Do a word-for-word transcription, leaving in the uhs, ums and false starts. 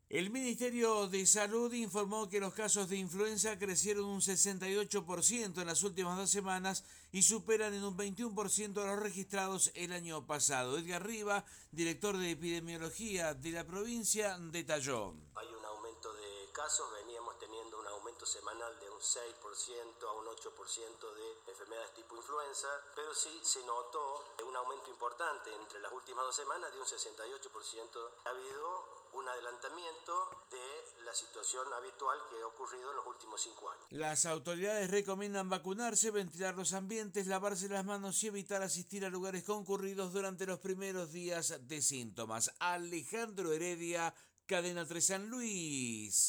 El Ministerio de Salud informó que los casos de influenza crecieron un sesenta y ocho por ciento en las últimas dos semanas y superan en un veintiuno por ciento a los registrados el año pasado. Edgar Riva, director de epidemiología de la provincia, detalló. Hay un aumento de casos, veníamos teniendo un aumento semanal de un seis por ciento a un ocho por ciento de enfermedades tipo influenza, pero sí se notó un aumento importante entre las últimas dos semanas de un sesenta y ocho por ciento. Ha habido un adelantamiento de la situación habitual que ha ocurrido en los últimos cinco años. Las autoridades recomiendan vacunarse, ventilar los ambientes, lavarse las manos y evitar asistir a lugares concurridos durante los primeros días de síntomas. Alejandro Heredia, Cadena tres San Luis.